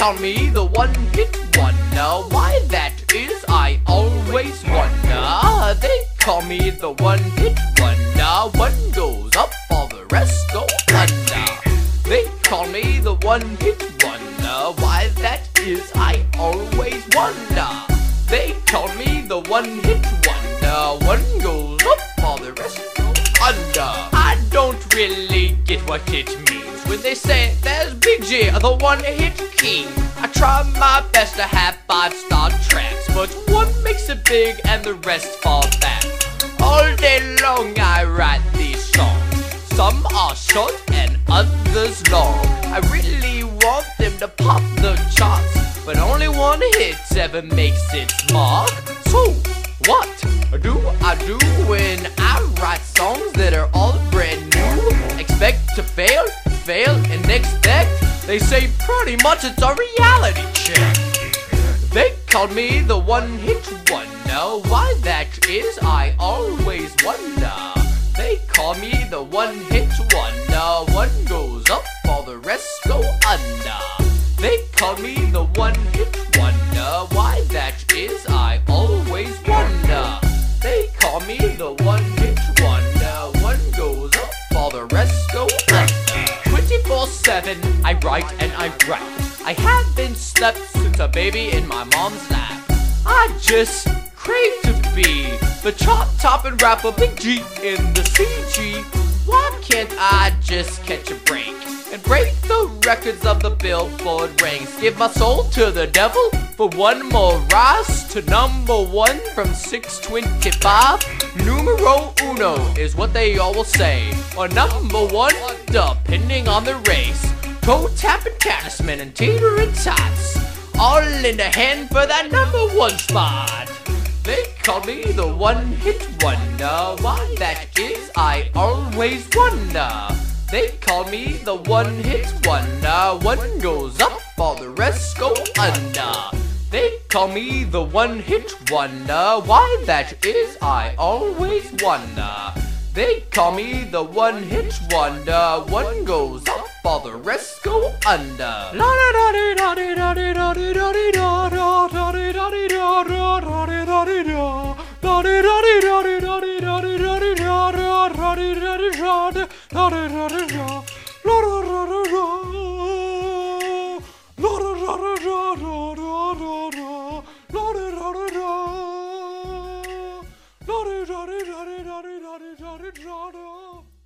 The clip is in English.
call me the one-hit wonder. Why that is, I always wonder. They call me the one-hit wonder. One goes up, all the rest go under. They call me the one-hit wonder. Why that is, I always wonder. They call me the one-hit wonder. One goes up, all the rest go under. I don't really get what it means when they say there's Big J, the one-hit king. I try my best to have 5-star tracks, but one makes it big and the rest fall back. All day long I write these songs. Some are short and others long. I really want them to pop the charts, but only one hit ever makes its mark. So what do I do when I write songs that are all brand new? Expect to fail, and expect. They say pretty much it's a reality check. They called me the one-hit wonder. Why that is, I always wonder. They call me the one-hit wonder. One goes up, all the rest go under. They call me the one-hit wonder. Why that is, I always wonder. They call me the one-hit wonder. One goes up, all the rest go under. 24/7, I write and I write. I haven't slept since a baby in my mom's lap. I just crave to be the chart-topping rapper Big G in the CG. Why can't I just catch a break and break the records of the Billboard ranks? Give my soul to the devil for one more rise to #1 from 625. Numero uno is what they all will say, or #1 depending on the race. Toe-tapping Caddisman and teetering tots, all in the hand for that #1 spot. They call me the one-hit wonder. Why that is, I always wonder. They call me the one-hit wonder. One goes up, all the rest go under. They call me the one-hit wonder. Why that is, I always wonder. They call me the one-hit wonder. One goes up, all the rest go under. La da da da da da da da da da da da da da da da da